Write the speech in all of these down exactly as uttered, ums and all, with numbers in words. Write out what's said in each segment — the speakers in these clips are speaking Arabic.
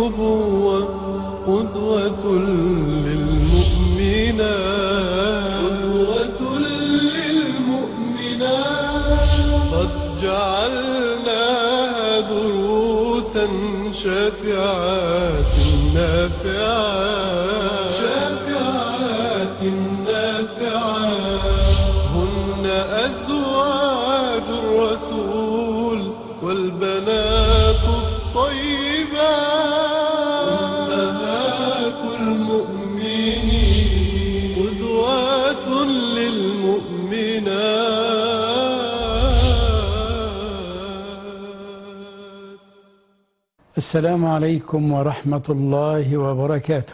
النبوة قدوة للمؤمنين قدوة للمؤمنات قد جعلناها دروسا شافعات نافعات شافعات نافعات هن أزواج الرسول والبنات الطيبات أمهات المؤمنين قدوات للمؤمنات. السلام عليكم ورحمة الله وبركاته.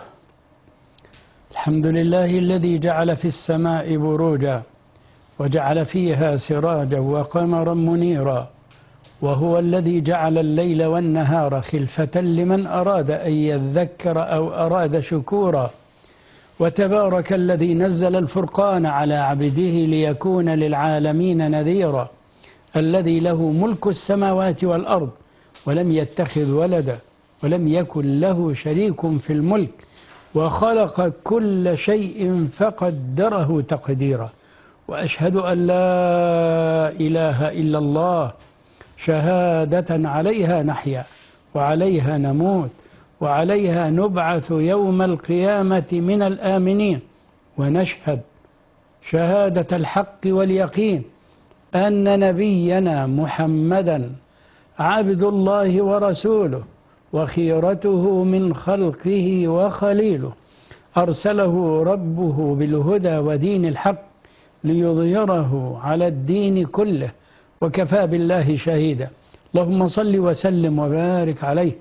الحمد لله الذي جعل في السماء بروجا وجعل فيها سراجا وقمرا منيرا، وهو الذي جعل الليل والنهار خلفة لمن أراد أن يذكر أو أراد شكورا. وتبارك الذي نزل الفرقان على عبده ليكون للعالمين نذيرا، الذي له ملك السماوات والأرض ولم يتخذ ولدا ولم يكن له شريك في الملك وخلق كل شيء فقدره تقديرا. وأشهد أن لا إله إلا الله شهادة عليها نحيا وعليها نموت وعليها نبعث يوم القيامة من الآمنين. ونشهد شهادة الحق واليقين أن نبينا محمدا عبد الله ورسوله وخيرته من خلقه وخليله، أرسله ربه بالهدى ودين الحق ليظهره على الدين كله، وكفى بالله شهيدا. اللهم صل وسلم وبارك عليه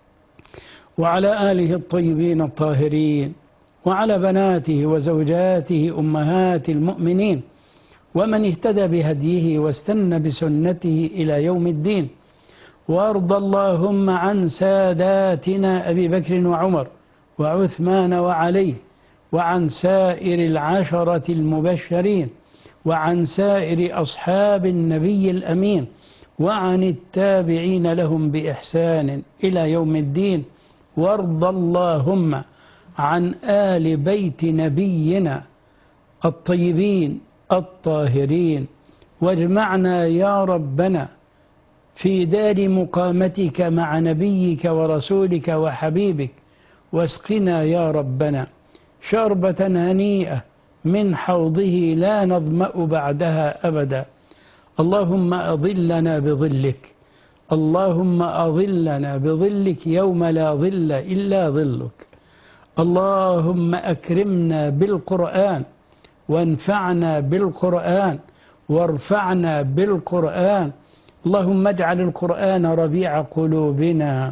وعلى آله الطيبين الطاهرين وعلى بناته وزوجاته أمهات المؤمنين ومن اهتدى بهديه واستنى بسنته إلى يوم الدين. وارض اللهم عن ساداتنا أبي بكر وعمر وعثمان وعلي وعن سائر العشرة المبشرين وعن سائر أصحاب النبي الأمين وعن التابعين لهم بإحسان إلى يوم الدين. وارض اللهم عن آل بيت نبينا الطيبين الطاهرين، واجمعنا يا ربنا في دار مقامتك مع نبيك ورسولك وحبيبك، واسقنا يا ربنا شربة هنيئة من حوضه لا نظمأ بعدها أبدا. اللهم أظلنا بظلك، اللهم أظلنا بظلك يوم لا ظل إلا ظلك. اللهم أكرمنا بالقرآن وانفعنا بالقرآن وارفعنا بالقرآن. اللهم اجعل القرآن ربيع قلوبنا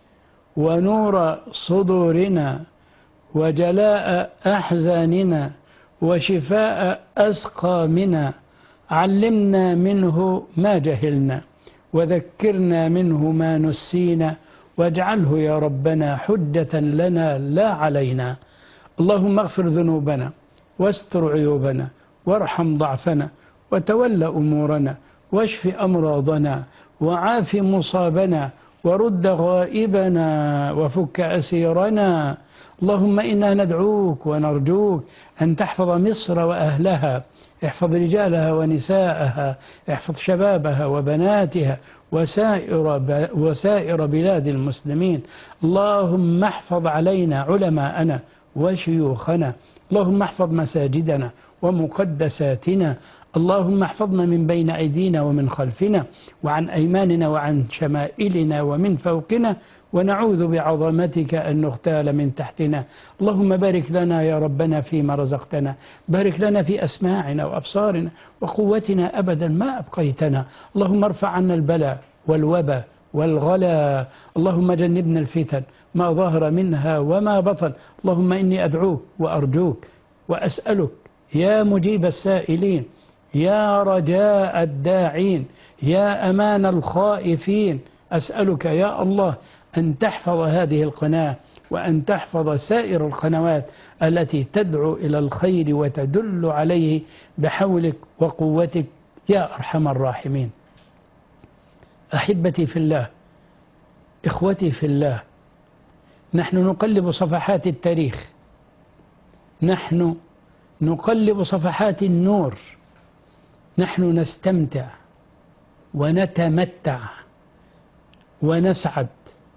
ونور صدورنا وجلاء أحزاننا وشفاء أسقامنا. علمنا منه ما جهلنا وذكرنا منه ما نسينا، واجعله يا ربنا حجة لنا لا علينا. اللهم اغفر ذنوبنا واستر عيوبنا وارحم ضعفنا وتول أمورنا واشف أمراضنا وعاف مصابنا ورد غائبنا وفك أسيرنا. اللهم إنا ندعوك ونرجوك أن تحفظ مصر وأهلها، احفظ رجالها ونساءها، احفظ شبابها وبناتها وسائر, وسائر بلاد المسلمين. اللهم احفظ علينا علماءنا وشيوخنا، اللهم احفظ مساجدنا ومقدساتنا، اللهم احفظنا من بين أيدينا ومن خلفنا وعن أيماننا وعن شمائلنا ومن فوقنا، ونعوذ بعظمتك أن نغتال من تحتنا. اللهم بارك لنا يا ربنا فيما رزقتنا، بارك لنا في أسماعنا وأبصارنا وقوتنا أبدا ما أبقيتنا. اللهم ارفع عنا البلاء والوباء والغلا، اللهم جنبنا الفتن ما ظهر منها وما بطن. اللهم إني أدعوك وأرجوك وأسألك يا مجيب السائلين، يا رجاء الداعين، يا أمان الخائفين، أسألك يا الله أن تحفظ هذه القناة وأن تحفظ سائر القنوات التي تدعو إلى الخير وتدل عليه بحولك وقوتك يا أرحم الراحمين. أحبتي في الله، إخوتي في الله، نحن نقلب صفحات التاريخ، نحن نقلب صفحات النور، نحن نستمتع ونتمتع ونسعد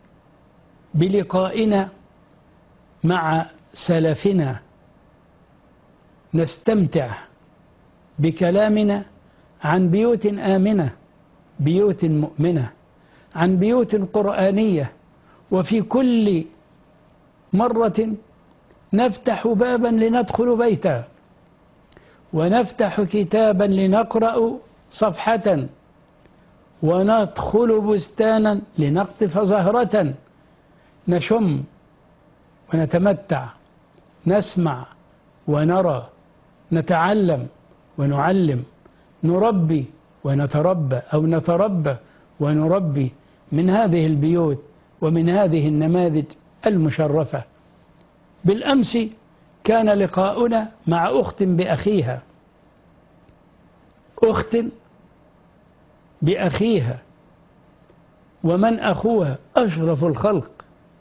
بلقائنا مع سلفنا، نستمتع بكلامنا عن بيوت آمنة، بيوت مؤمنة، عن بيوت قرآنية. وفي كل مرة نفتح بابا لندخل بيتا، ونفتح كتابا لنقرأ صفحة، وندخل بستانا لنقطف زهرة، نشم ونتمتع، نسمع ونرى، نتعلم ونعلم، نربي ونتربى أو نتربى ونربي من هذه البيوت ومن هذه النماذج المشرفة. بالأمس كان لقاؤنا مع أخت بأخيها، أخت بأخيها، ومن أخوها؟ أشرف الخلق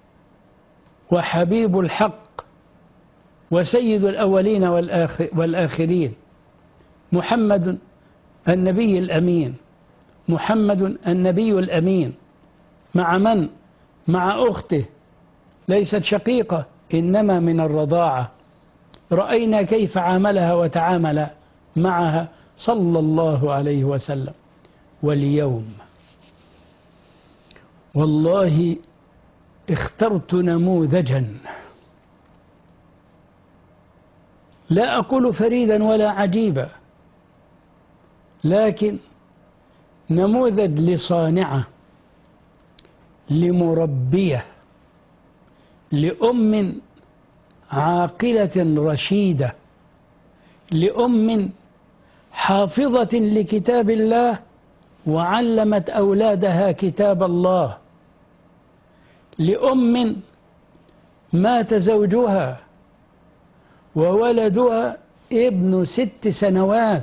وحبيب الحق وسيد الأولين والآخرين، محمد النبي الأمين، محمد النبي الأمين. مع من؟ مع أخته، ليست شقيقة إنما من الرضاعة. رأينا كيف عاملها وتعامل معها صلى الله عليه وسلم. واليوم والله اخترت نموذجا، لا أقول فريدا ولا عجيبا، لكن نموذج لصانعة، لمربية، لأم عاقلة رشيدة، لأم حافظة لكتاب الله وعلمت أولادها كتاب الله، لأم مات زوجها وولدها ابن ست سنوات،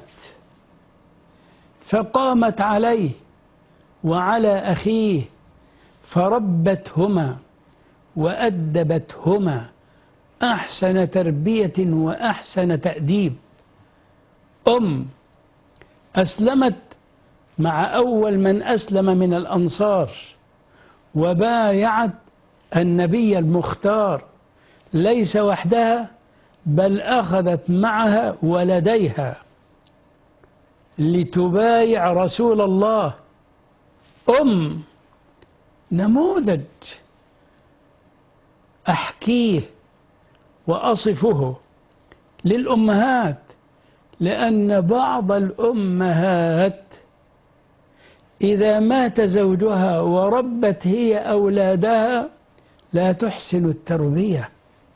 فقامت عليه وعلى أخيه فربتهما وأدبتهما أحسن تربية وأحسن تأديب. أم أسلمت مع أول من أسلم من الأنصار، وبايعت النبي المختار، ليس وحدها بل أخذت معها ولديها لتبايع رسول الله. أم نموذج أحكيه وأصفه للأمهات، لأن بعض الأمهات إذا مات زوجها وربت هي أولادها لا تحسن التربية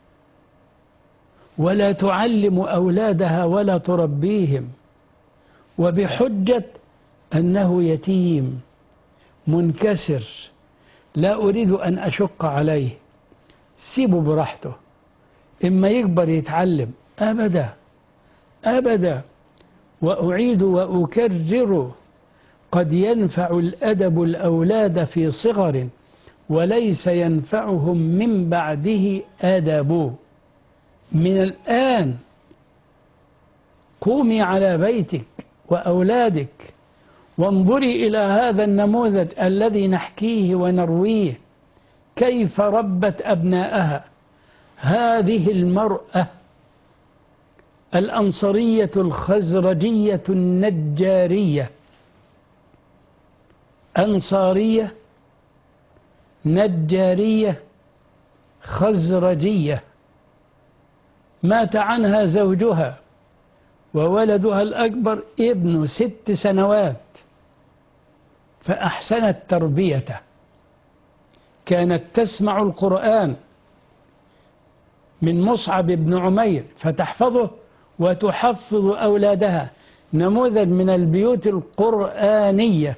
ولا تعلم أولادها ولا تربيهم، وبحجة أنه يتيم منكسر لا أريد أن أشق عليه، سيبه براحته، إما يكبر يتعلم. أبدا أبدا. وأعيد وأكرر، قد ينفع الأدب الأولاد في صغر وليس ينفعهم من بعده أدب. من الآن قومي على بيتك وأولادك وانظري إلى هذا النموذج الذي نحكيه ونرويه، كيف ربت أبناءها هذه المرأة الأنصرية الخزرجية النجارية، أنصارية نجارية خزرجية، مات عنها زوجها وولدها الأكبر ابن ست سنوات، فأحسنت تربيته. كانت تسمع القرآن من مصعب بن عمير فتحفظه وتحفظ أولادها، نموذج من البيوت القرآنية.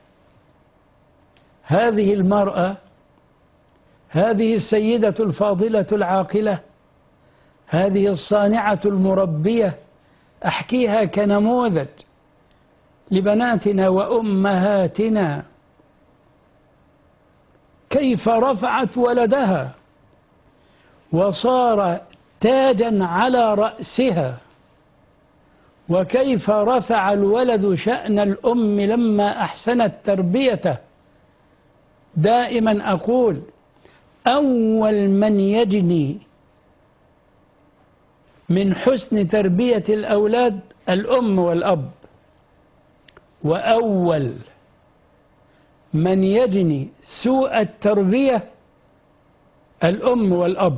هذه المرأة، هذه السيدة الفاضلة العاقلة، هذه الصانعة المربية، أحكيها كنموذج لبناتنا وأمهاتنا، كيف رفعت ولدها وصار تاجا على رأسها. وكيف رفع الولد شأن الأم لما أحسنت تربيته. دائما أقول أول من يجني من حسن تربية الأولاد الأم والأب، وأول من يجني سوء التربية الأم والأب.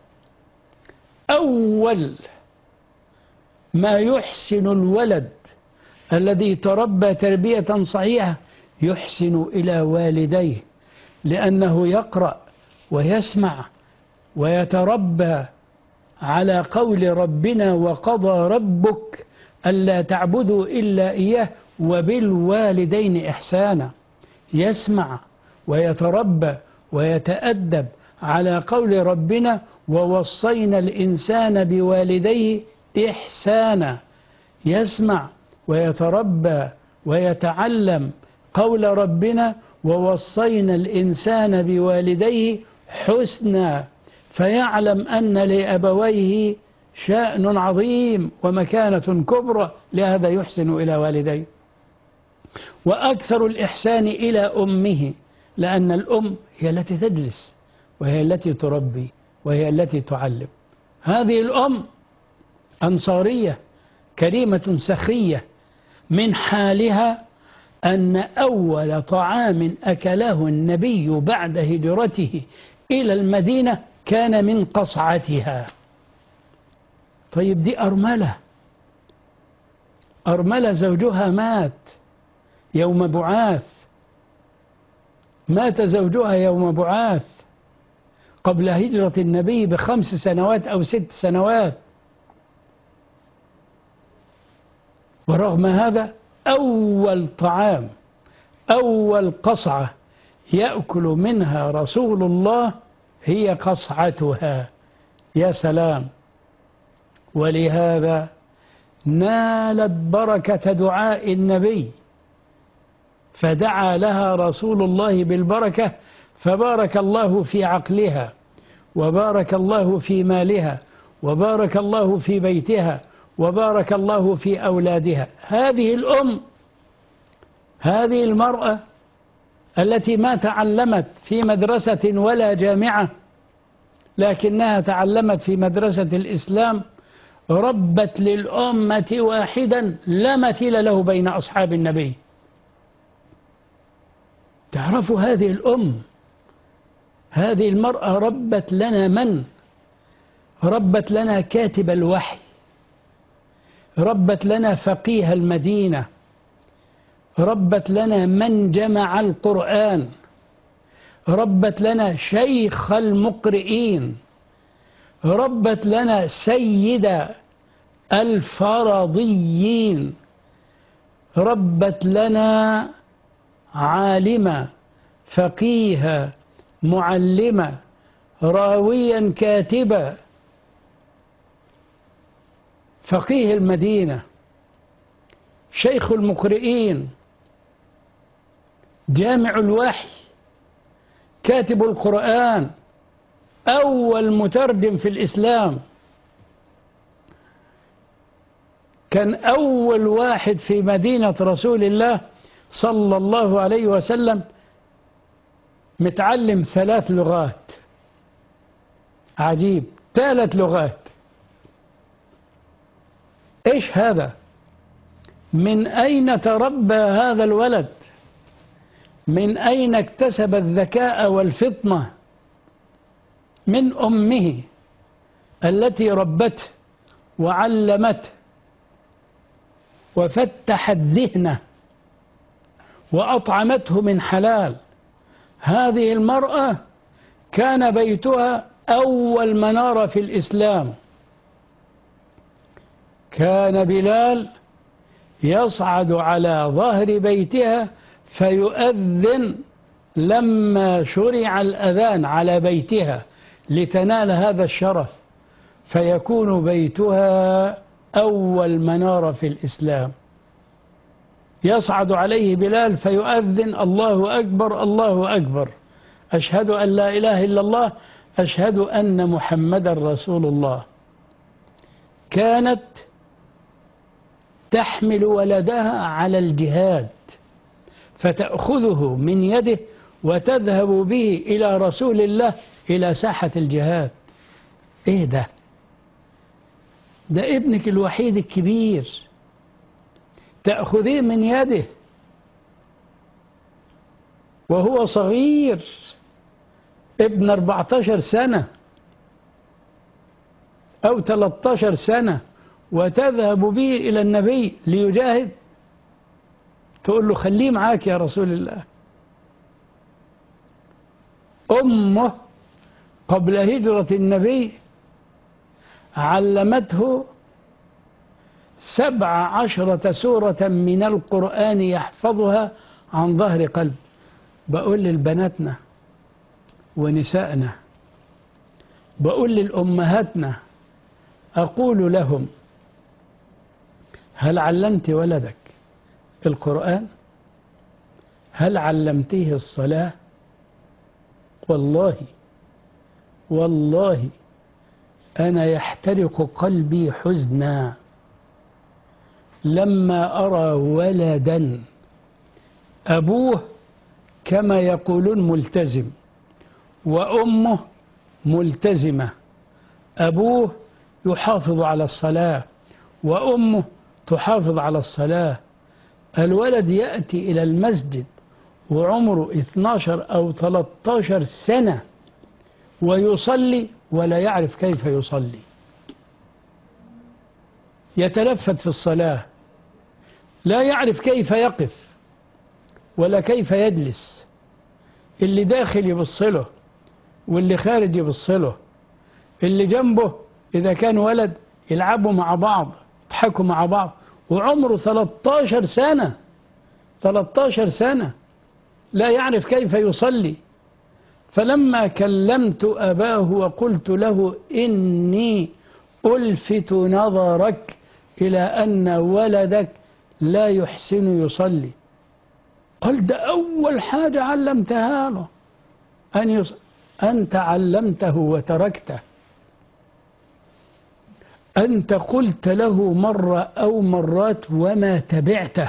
أول ما يحسن الولد الذي تربى تربية صحيحة يحسن إلى والديه، لأنه يقرأ ويسمع ويتربى على قول ربنا وقضى ربك ألا تعبدوا إلا إياه وبالوالدين إحسانا. يسمع ويتربى ويتأدب على قول ربنا ووصينا الإنسان بوالديه إحسانا. يسمع ويتربى ويتعلم قول ربنا ووصينا الإنسان بوالديه حسنا، فيعلم أن لأبويه شأن عظيم ومكانة كبرى، لهذا يحسن إلى والديه. وأكثر الإحسان إلى أمه، لأن الأم هي التي تجلس وهي التي تربي وهي التي تعلم. هذه الأم أنصارية كريمة سخية، من حالها أن أول طعام أكله النبي بعد هجرته إلى المدينة كان من قصعتها. طيب دي أرملة، أرملة زوجها مات يوم بعاث، مات زوجها يوم بعاث قبل هجرة النبي بخمس سنوات أو ست سنوات. ورغم هذا أول طعام أول قصعة يأكل منها رسول الله هي قصعتها. يا سلام! ولهذا نالت بركة دعاء النبي، فدعا لها رسول الله بالبركة، فبارك الله في عقلها وبارك الله في مالها وبارك الله في بيتها وبارك الله في أولادها. هذه الأم، هذه المرأة التي ما تعلمت في مدرسة ولا جامعة، لكنها تعلمت في مدرسة الإسلام، ربت للأمة واحدا لا مثيل له بين أصحاب النبي. تعرفوا هذه الأم، هذه المرأة ربت لنا من؟ ربت لنا كاتب الوحي، ربت لنا فقيه المدينة، ربت لنا من جمع القرآن، ربت لنا شيخ المقرئين، ربت لنا سيد الفرضيين، ربت لنا عالمة فقيها معلمة راويا كاتبا، فقيه المدينة، شيخ المقرئين، جامع الوحي، كاتب القرآن، أول مترجم في الإسلام، كان أول واحد في مدينة رسول الله صلى الله عليه وسلم متعلم ثلاث لغات. عجيب، ثلاث لغات. إيش هذا؟ من أين تربى هذا الولد؟ من أين اكتسب الذكاء والفطنة؟ من أمه التي ربته وعلمته وفتحت ذهنه وأطعمته من حلال. هذه المرأة كان بيتها أول منارة في الإسلام. كان بلال يصعد على ظهر بيتها فيؤذن لما شرع الأذان على بيتها لتنال هذا الشرف، فيكون بيتها أول منارة في الإسلام. يصعد عليه بلال فيؤذن الله أكبر الله أكبر، أشهد أن لا إله إلا الله، أشهد أن محمدا رسول الله، كانت تحمل ولدها على الجهاد فتأخذه من يده وتذهب به إلى رسول الله إلى ساحة الجهاد. إيه ده؟ ده ابنك الوحيد الكبير تأخذيه من يده وهو صغير ابن أربعة عشر سنة أو ثلاثة عشر سنة وتذهب به إلى النبي ليجاهد، تقول له خليه معاك يا رسول الله. أمه قبل هجرة النبي علمته سبع عشرة سورة من القرآن يحفظها عن ظهر قلب. بقول للبناتنا ونسائنا، بقول للأمهاتنا، أقول لهم: هل علمت ولدك القرآن؟ هل علمتيه الصلاة؟ والله والله أنا يحترق قلبي حزنا لما أرى ولدا أبوه كما يقولون ملتزم وأمه ملتزمة، أبوه يحافظ على الصلاة وأمه تحافظ على الصلاة. الولد يأتي إلى المسجد وعمره اثني عشر أو ثلاثة عشر سنة ويصلي ولا يعرف كيف يصلي، يتلفت في الصلاة، لا يعرف كيف يقف ولا كيف يجلس. اللي داخل يبصله واللي خارج يبصله، اللي جنبه إذا كان ولد يلعبوا مع بعض يضحكوا مع بعض، وعمره ثلاثة عشر سنة ثلاثة عشر سنة لا يعرف كيف يصلي. فلما كلمت أباه وقلت له: إني ألفت نظرك إلى أن ولدك لا يحسن يصلي، قال: ده أول حاجة علمتها له أن يص... أنت علمته وتركته، أنت قلت له مرة أو مرات وما تبعته،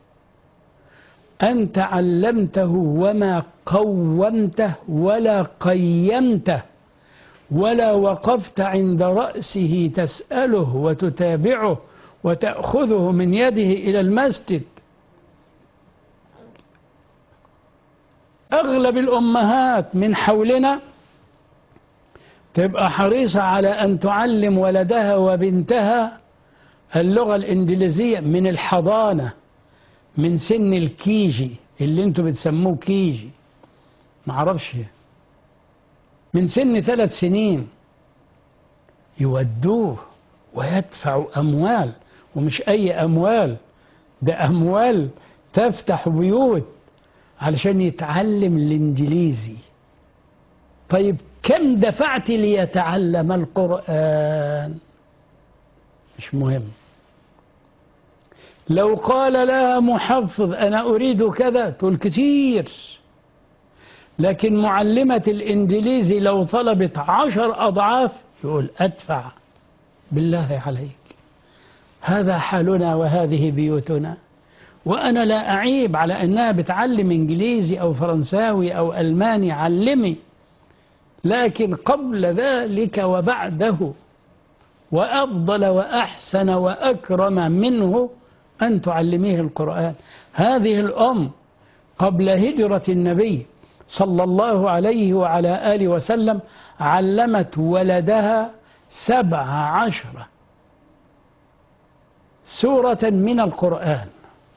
أنت علمته وما قومته ولا قيمته ولا وقفت عند رأسه تسأله وتتابعه وتأخذه من يده إلى المسجد. أغلب الأمهات من حولنا تبقى حريصة على أن تعلم ولدها وبنتها اللغة الإنجليزية من الحضانة، من سن الكيجي اللي انتوا بتسموه كيجي، معرفش، من سن ثلاث سنين يودوه ويدفعوا أموال، ومش أي أموال، ده أموال تفتح بيوت علشان يتعلم الإنجليزي. طيب كم دفعت ليتعلم القرآن؟ مش مهم. لو قال لها محفظ أنا أريد كذا تقول كتير، لكن معلمة الإنجليزي لو طلبت عشر أضعاف يقول أدفع بالله عليك. هذا حالنا وهذه بيوتنا. وأنا لا أعيب على أنها بتعلم إنجليزي أو فرنساوي أو ألماني، علمي، لكن قبل ذلك وبعده وأفضل وأحسن وأكرم منه أن تعلميه القرآن. هذه الأم قبل هجرة النبي صلى الله عليه وعلى آله وسلم علمت ولدها سبع عشرة سورة من القرآن،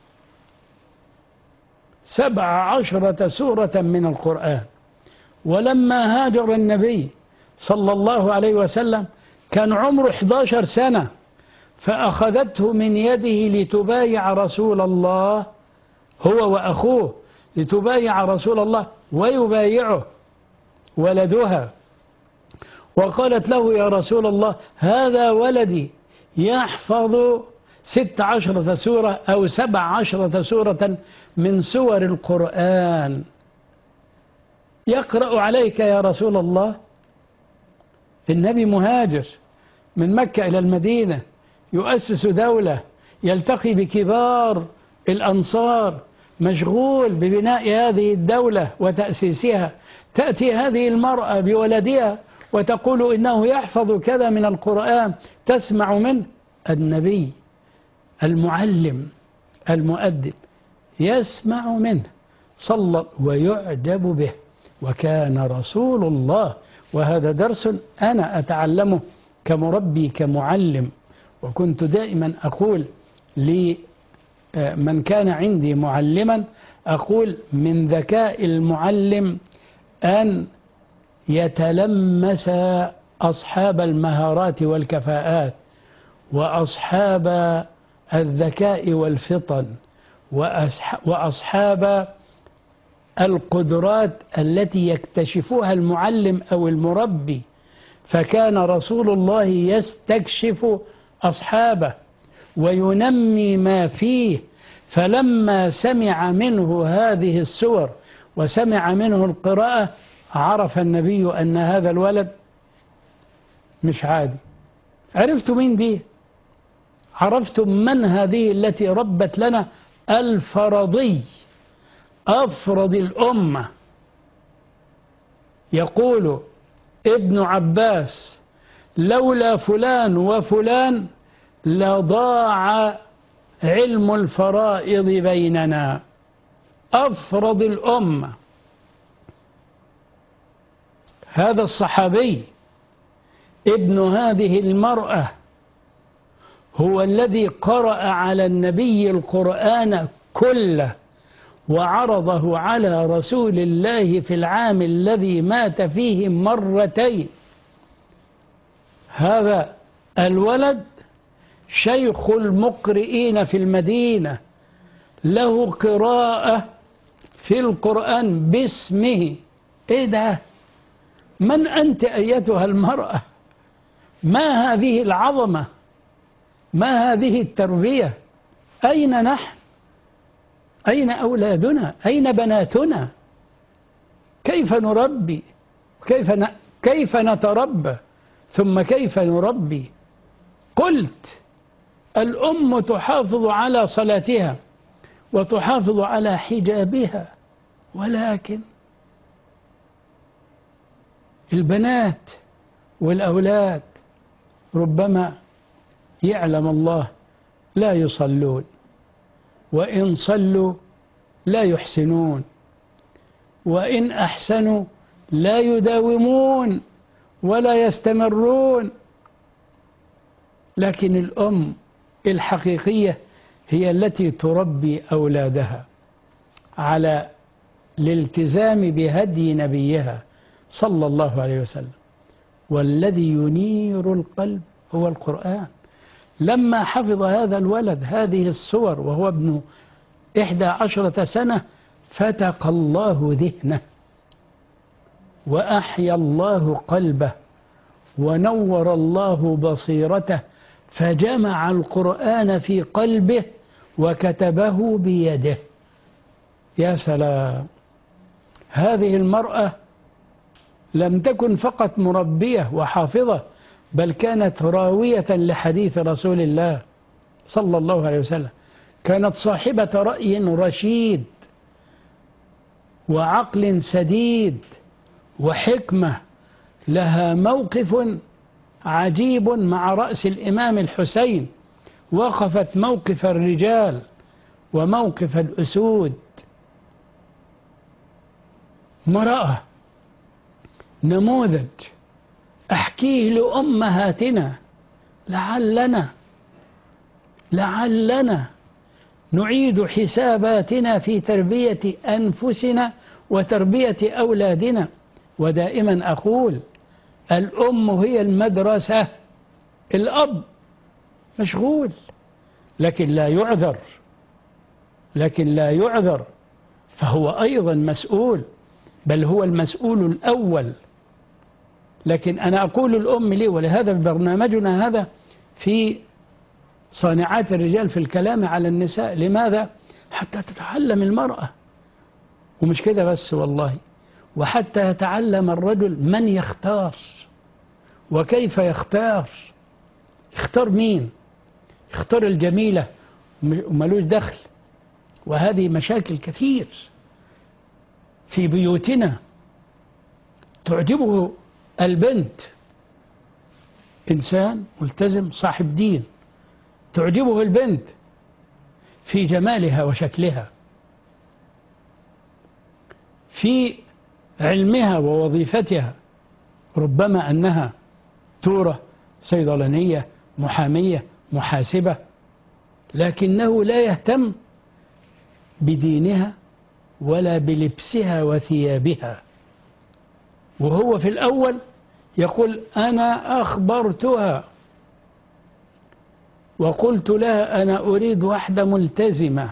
سبع عشرة سورة من القرآن. ولما هاجر النبي صلى الله عليه وسلم كان عمره أحد عشر سنة، فأخذته من يده لتبايع رسول الله، هو وأخوه لتبايع رسول الله ويبايعه ولدها، وقالت له: يا رسول الله هذا ولدي يحفظ ست عشرة سورة أو سبع عشرة سورة من سور القرآن، يقرأ عليك يا رسول الله؟ النبي مهاجر من مكة إلى المدينة، يؤسس دولة، يلتقي بكبار الأنصار، مشغول ببناء هذه الدولة وتأسيسها. تأتي هذه المرأة بولدها وتقول إنه يحفظ كذا من القرآن، تسمع منه. النبي المعلم المؤدب يسمع منه صلى ويعجب به. وكان رسول الله، وهذا درس أنا أتعلمه كمربي كمعلم، وكنت دائما أقول لمن كان عندي معلما، أقول من ذكاء المعلم أن يتلمس أصحاب المهارات والكفاءات وأصحاب الذكاء والفطن وأصحاب القدرات التي يكتشفها المعلم أو المربي. فكان رسول الله يستكشف أصحابه وينمي ما فيه. فلما سمع منه هذه السور وسمع منه القراءة، عرف النبي أن هذا الولد مش عادي. عرفتم مين دي؟ عرفتم من هذه التي ربت لنا الفرضي، أفرض الأمة. يقول ابن عباس: لولا فلان وفلان لضاع علم الفرائض بيننا. أفرض الأمة هذا الصحابي ابن هذه المرأة هو الذي قرأ على النبي القرآن كله وعرضه على رسول الله في العام الذي مات فيه مرتين. هذا الولد شيخ المقرئين في المدينة، له قراءة في القرآن باسمه. إيه ده؟ من أنت أيتها المرأة؟ ما هذه العظمة؟ ما هذه التربية؟ أين نحن؟ أين أولادنا؟ أين بناتنا؟ كيف نربي؟ كيف ن... كيف نتربى؟ ثم كيف نربي؟ قلت الأم تحافظ على صلاتها وتحافظ على حجابها، ولكن البنات والأولاد ربما يعلم الله لا يصلون، وإن صلوا لا يحسنون، وإن أحسنوا لا يداومون ولا يستمرون. لكن الأم الحقيقية هي التي تربي أولادها على الالتزام بهدي نبيها صلى الله عليه وسلم. والذي ينير القلب هو القرآن. لما حفظ هذا الولد هذه السور وهو ابن إحدى عشرة سنة، فتق الله ذهنه وأحيا الله قلبه ونور الله بصيرته، فجمع القرآن في قلبه وكتبه بيده. يا سلام! هذه المرأة لم تكن فقط مربية وحافظة، بل كانت راوية لحديث رسول الله صلى الله عليه وسلم. كانت صاحبة رأي رشيد وعقل سديد وحكمة. لها موقف عجيب مع رأس الإمام الحسين، وقفت موقف الرجال وموقف الأسود. امرأة نموذج أحكيه لأمهاتنا لعلنا لعلنا نعيد حساباتنا في تربية أنفسنا وتربية أولادنا. ودائما أقول الأم هي المدرسة. الأب مشغول، لكن لا يعذر لكن لا يعذر فهو أيضا مسؤول، بل هو المسؤول الأول. لكن أنا أقول الأم لي، ولهذا برنامجنا هذا في صانعات الرجال في الكلام على النساء. لماذا؟ حتى تتعلم المرأة، ومش كده بس والله، وحتى يتعلم الرجل من يختار وكيف يختار؟ يختار مين؟ يختار الجميلة وملوش دخل. وهذه مشاكل كثير في بيوتنا. تعجبه البنت، إنسان ملتزم صاحب دين، تعجبه البنت في جمالها وشكلها، في علمها ووظيفتها، ربما أنها دكتورة، صيدلانية، محامية، محاسبة، لكنه لا يهتم بدينها ولا بلبسها وثيابها. وهو في الأول يقول أنا أخبرتها وقلت لها أنا أريد واحدة ملتزمة،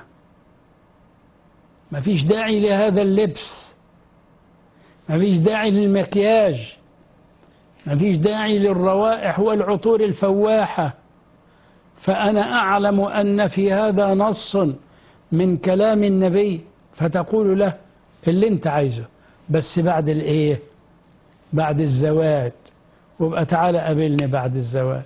ما فيش داعي لهذا اللبس، ما فيش داعي للمكياج، ما فيش داعي للروائح والعطور الفواحة. فأنا أعلم أن في هذا نص من كلام النبي، فتقول له اللي انت عايزه بس بعد الايه؟ بعد الزواج، وابقى تعالى قابلني بعد الزواج.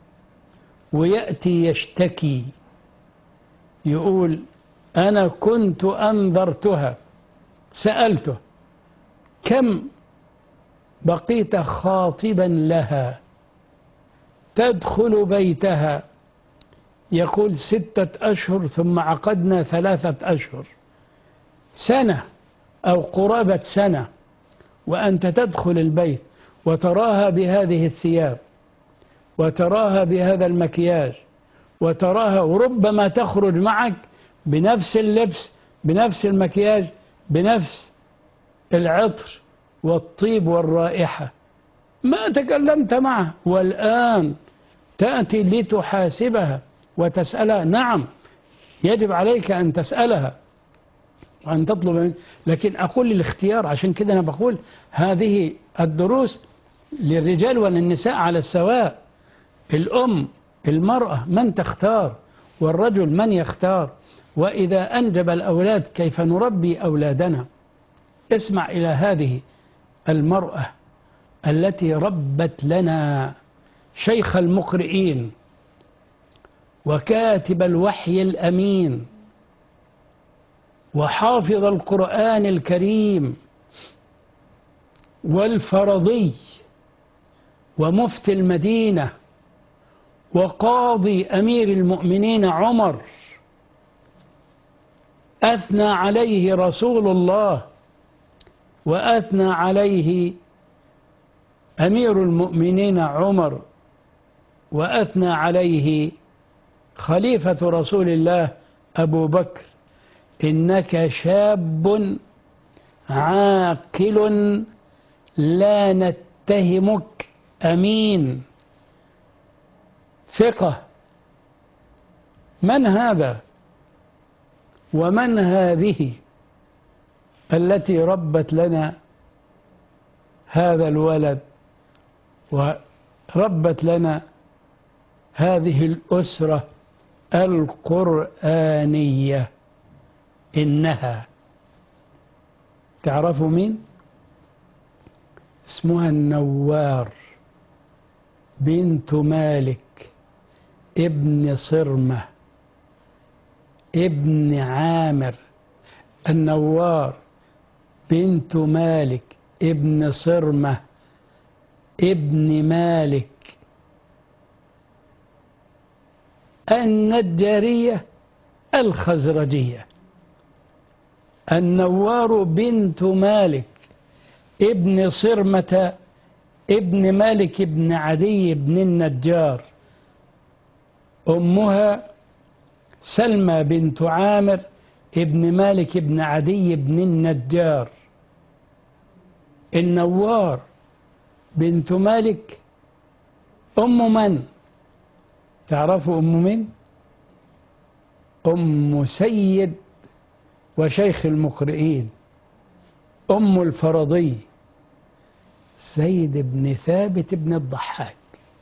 ويأتي يشتكي يقول أنا كنت أنذرتها، سألته كم بقيت خاطبا لها تدخل بيتها؟ يقول ستة أشهر ثم عقدنا ثلاثة أشهر، سنة أو قرابة سنة، وأنت تدخل البيت وتراها بهذه الثياب وتراها بهذا المكياج وتراها، وربما تخرج معك بنفس اللبس بنفس المكياج بنفس العطر والطيب والرائحة، ما تكلمت معه، والآن تأتي لتحاسبها وتسألها. نعم يجب عليك أن تسألها وأن تطلب منك، لكن أقول الاختيار. عشان كده أنا بقول هذه الدروس للرجال وللنساء على السواء. الأم المرأة من تختار، والرجل من يختار. وإذا أنجب الأولاد كيف نربي أولادنا؟ اسمع إلى هذه المرأة التي ربت لنا شيخ المقرئين وكاتب الوحي الأمين وحافظ القرآن الكريم والفرضي ومفتي المدينة وقاضي أمير المؤمنين عمر، أثنى عليه رسول الله وأثنى عليه أمير المؤمنين عمر وأثنى عليه خليفة رسول الله أبو بكر. إنك شاب عاقل لا نتهمك، أمين، ثقة. من هذا ومن هذه التي ربت لنا هذا الولد وربت لنا هذه الأسرة القرآنية؟ إنها، تعرفوا مين؟ اسمها النوار بنت مالك ابن صرمة ابن عامر. النوار بنت مالك ابن صرمة ابن مالك النجارية الخزرجية. النوار بنت مالك ابن صرمة ابن مالك ابن عدي بن النجار. أمها سلمى بنت عامر ابن مالك ابن عدي بن النجار. النوار بنت مالك أم من؟ تعرفوا أم من؟ أم سيد وشيخ المقرئين، أم الفرضي زيد بن ثابت بن الضحاك.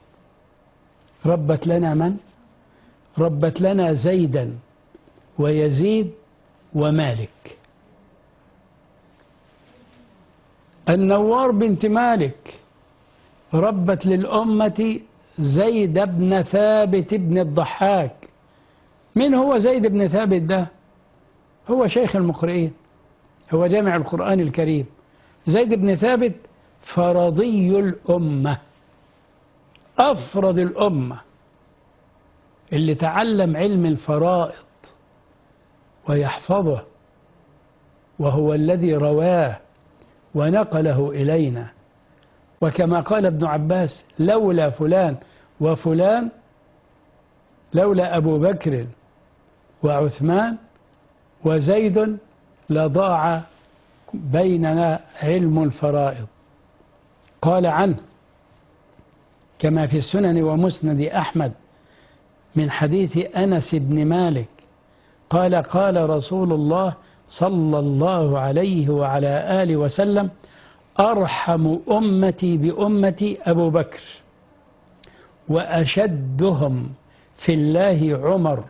ربت لنا من؟ ربت لنا زيدا ويزيد ومالك. النوار بنت مالك ربت للأمة زيد بن ثابت بن الضحاك. من هو زيد بن ثابت ده؟ هو شيخ المقرئين، هو جامع القرآن الكريم. زيد بن ثابت فرضي الأمة، أفرض الأمة، اللي تعلم علم الفرائض ويحفظه، وهو الذي رواه ونقله إلينا. وكما قال ابن عباس: لولا فلان وفلان، لولا أبو بكر وعثمان وزيد لضاع بيننا علم الفرائض. قال عنه كما في السنن ومسند أحمد من حديث أنس بن مالك قال: قال رسول الله صلى الله عليه وعلى آله وسلم: أرحم أمتي بأمتي أبو بكر، وأشدهم في الله عمر.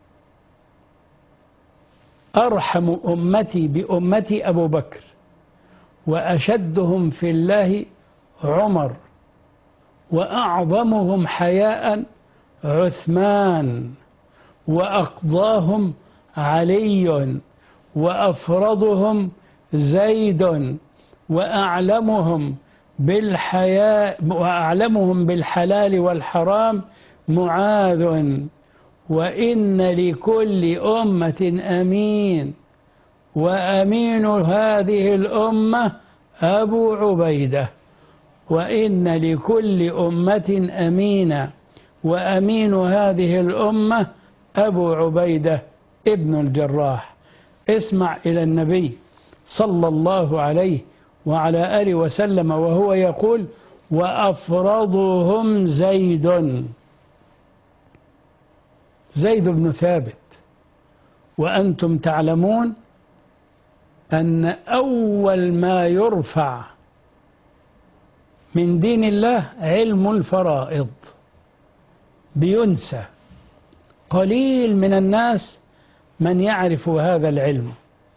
أرحم أمتي بأمتي أبو بكر، وأشدهم في الله عمر، وأعظمهم حياء عثمان، وأقضاهم علي، وأفرضهم زيد، وأعلمهم بالحياء وأعلمهم بالحلال والحرام معاذ. وإن لكل أمة أمين، وأمين هذه الأمة أبو عبيدة. وإن لكل أمة أمينا، وأمين هذه الأمة أبو عبيدة ابن الجراح. اسمع إلى النبي صلى الله عليه وعلى آله وسلم وهو يقول: وأفرضهم زيد، زيد بن ثابت. وأنتم تعلمون أن أول ما يرفع من دين الله علم الفرائض، بينسى. قليل من الناس من يعرف هذا العلم،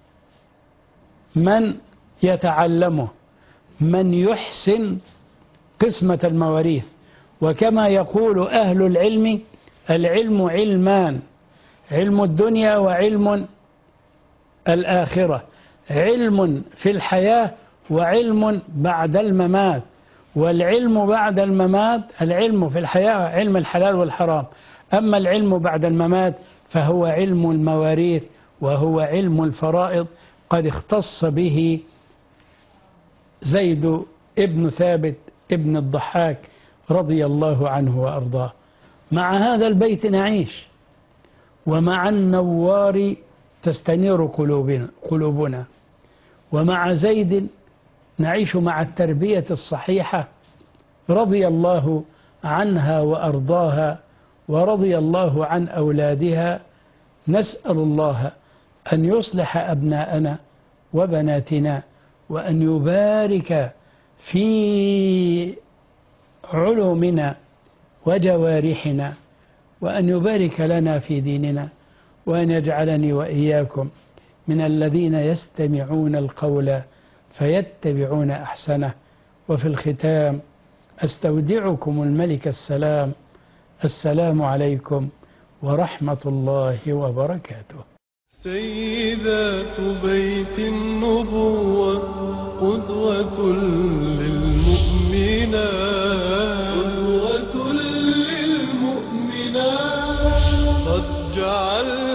من يتعلمه، من يحسن قسمة المواريث. وكما يقول أهل العلم: العلم علمان، علم الدنيا وعلم الآخرة، علم في الحياة وعلم بعد الممات. والعلم بعد الممات، العلم في الحياة علم الحلال والحرام، أما العلم بعد الممات فهو علم المواريث، وهو علم الفرائض، قد اختص به زيد ابن ثابت ابن الضحاك رضي الله عنه وأرضاه. مع هذا البيت نعيش، ومع النوار تستنير قلوبنا, قلوبنا ومع زيد نعيش مع التربية الصحيحة رضي الله عنها وأرضاها، ورضي الله عن أولادها. نسأل الله أن يصلح أبناءنا وبناتنا، وأن يبارك في علومنا وجوارحنا، وأن يبارك لنا في ديننا، وأن يجعلني وإياكم من الذين يستمعون القول فيتبعون أحسنه. وفي الختام أستودعكم الملك السلام، السلام عليكم ورحمة الله وبركاته. سيدات بيت النبوة قدوة للمؤمنات، قدوة للمؤمنات، قد جعل